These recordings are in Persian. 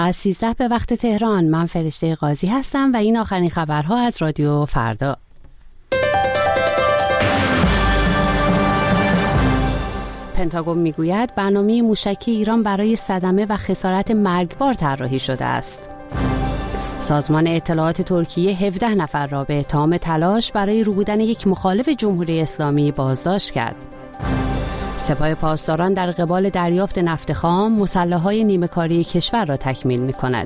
از 13 به وقت تهران، من فرشته قاضی هستم و این آخرین خبرها از رادیو فردا. پنتاگون میگوید برنامه موشکی ایران برای صدمه و خسارت مرگبار طراحی شده است. سازمان اطلاعات ترکیه 17 نفر را به اتهام تلاش برای روبودن یک مخالف جمهوری اسلامی بازداشت کرد. سپاه پاسداران در قبال دریافت نفت خام مسلح‌های نیمه‌کاری کشور را تکمیل می‌کند.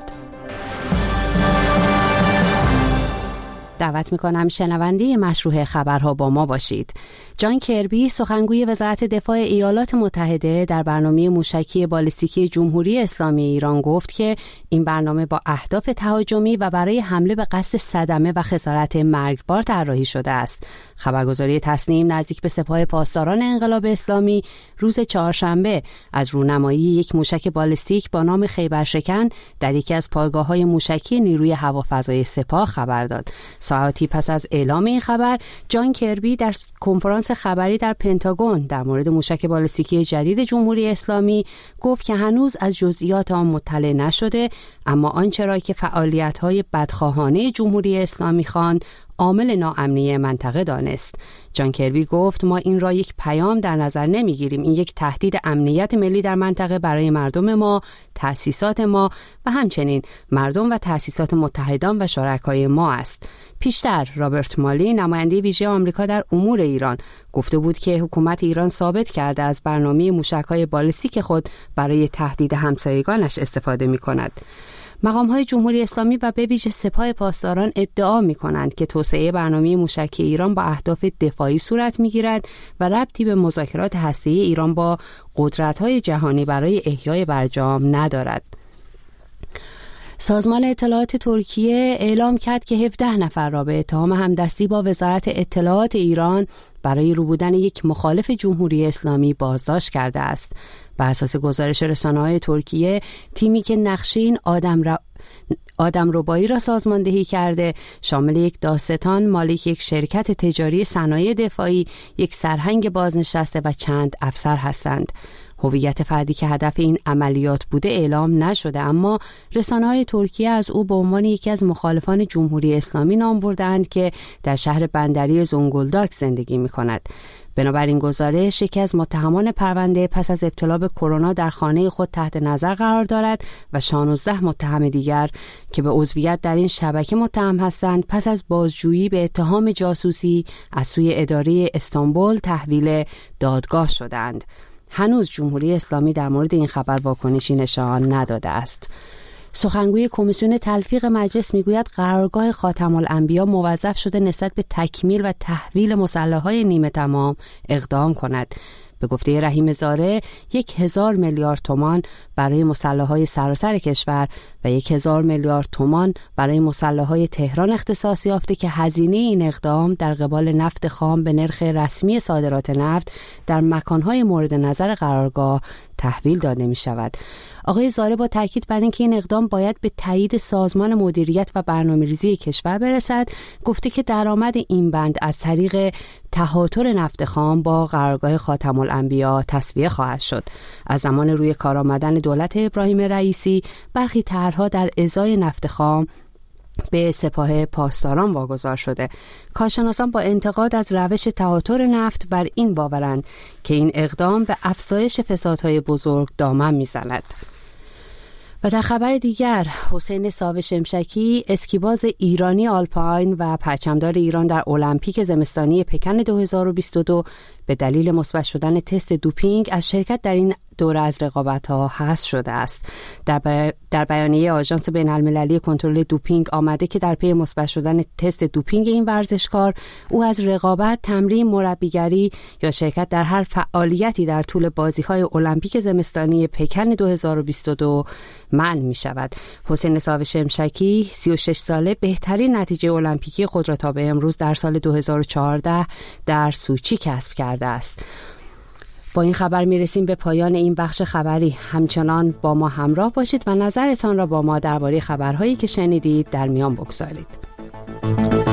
دعوت می‌کنم شنونده مشروع خبرها با ما باشید. جان کربی، سخنگوی وزارت دفاع ایالات متحده، در برنامه موشکی بالستیکی جمهوری اسلامی ایران گفت که این برنامه با اهداف تهاجمی و برای حمله به قصد صدمه و خسارت مرگبار طراحی شده است. خبرگزاری تصنیم نزدیک به سپاه پاسداران انقلاب اسلامی روز چهارشنبه از رونمایی یک موشک بالستیک با نام خیبرشکن در یکی از پایگاه‌های موشکی نیروی هوافضای سپاه خبر داد. ساعتی پس از اعلام این خبر، جان کربی در کنفرانس خبری در پنتاگون در مورد موشک بالستیکی جدید جمهوری اسلامی گفت که هنوز از جزئیات آن مطلع نشده، اما آنچه را که فعالیت‌های بدخواهانه جمهوری اسلامی خواند عامل ناامنی منطقه دانست. جان کربی گفت ما این را یک پیام در نظر نمیگیریم. این یک تهدید امنیت ملی در منطقه برای مردم ما، تأسیسات ما و همچنین مردم و تأسیسات متحدان و شرکای ما است. پیشتر رابرت مالی، نماینده ویژه آمریکا در امور ایران، گفته بود که حکومت ایران ثابت کرده از برنامه موشک‌های بالستیک خود برای تهدید همسایگانش استفاده می‌کند. مقام‌های جمهوری اسلامی و به ویژه سپاه پاسداران ادعا می‌کنند که توسعه برنامه موشکی ایران با اهداف دفاعی صورت می‌گیرد و ربطی به مذاکرات هسته‌ای ایران با قدرت‌های جهانی برای احیای برجام ندارد. سازمان اطلاعات ترکیه اعلام کرد که 17 نفر را به اتهام همدستی با وزارت اطلاعات ایران برای روبودن یک مخالف جمهوری اسلامی بازداشت کرده است. بر اساس گزارش رسانه‌های ترکیه، تیمی که نقشه این آدم ربایی را سازماندهی کرده شامل یک داستان مالک یک شرکت تجاری صنایع دفاعی، یک سرهنگ بازنشسته و چند افسر هستند. هویت فردی که هدف این عملیات بوده اعلام نشده، اما رسانه‌های ترکیه از او به عنوان یکی از مخالفان جمهوری اسلامی نام بردند که در شهر بندری زونگولداک زندگی می‌کند. بنابراین گزارش، یکی از متهمان پرونده پس از ابتلا به کرونا در خانه خود تحت نظر قرار دارد و 16 متهم دیگر که به عضویت در این شبکه متهم هستند پس از بازجویی به اتهام جاسوسی از سوی اداره استانبول تحویل دادگاه شدند. هنوز جمهوری اسلامی در مورد این خبر واکنشی نشان نداده است. سخنگوی کمیسیون تلفیق مجلس میگوید قرارگاه خاتم الانبیا موظف شده نسبت به تکمیل و تحویل مسلح‌های نیمه تمام اقدام کند. به گفته رحیم زاره 1000 میلیارد تومان برای مسلح‌های سراسر کشور و 1000 میلیارد تومان برای مسلح‌های تهران اختصاص یافته که هزینه این اقدام در قبال نفت خام به نرخ رسمی صادرات نفت در مکان‌های مورد نظر قرارگاه تحویل داده می‌شود. آقای زاره با تاکید بر اینکه این اقدام باید به تایید سازمان مدیریت و برنامه‌ریزی کشور برسد، گفته که درآمد این بند از طریق تهاتر نفت خام با قرارگاه خاتم الانبیا تسویه خواهد شد. از زمان روی کار آمدن دولت ابراهیم رئیسی، برخی طرح‌ها در ازای نفت خام به سپاه پاسداران واگذار شده. کارشناسان با انتقاد از روش تهاتر نفت بر این باورند که این اقدام به افزایش فسادهای بزرگ دامن می‌زند. و در خبر دیگر، حسین ساوه شمشکی، اسکیباز ایرانی آلپاین و پرچمدار ایران در المپیک زمستانی پکن 2022 به دلیل مثبت شدن تست دوپینگ از شرکت در این دوره از رقابت‌ها حذف شده است. در بیانیه آژانس بین‌المللی کنترل دوپینگ آمده که در پی مثبت شدن تست دوپینگ این ورزشکار، او از رقابت، تمرین، مربیگری یا شرکت در هر فعالیتی در طول بازی‌های المپیک زمستانی پکن 2022 منع می‌شود. حسین ساوه شمشکی، 36 ساله، بهترین نتیجه المپیکی خود را تا به امروز در سال 2014 در سوچی کسب کرده است. با این خبر میرسیم به پایان این بخش خبری. همچنان با ما همراه باشید و نظرتان را با ما درباره خبرهایی که شنیدید در میان بگذارید.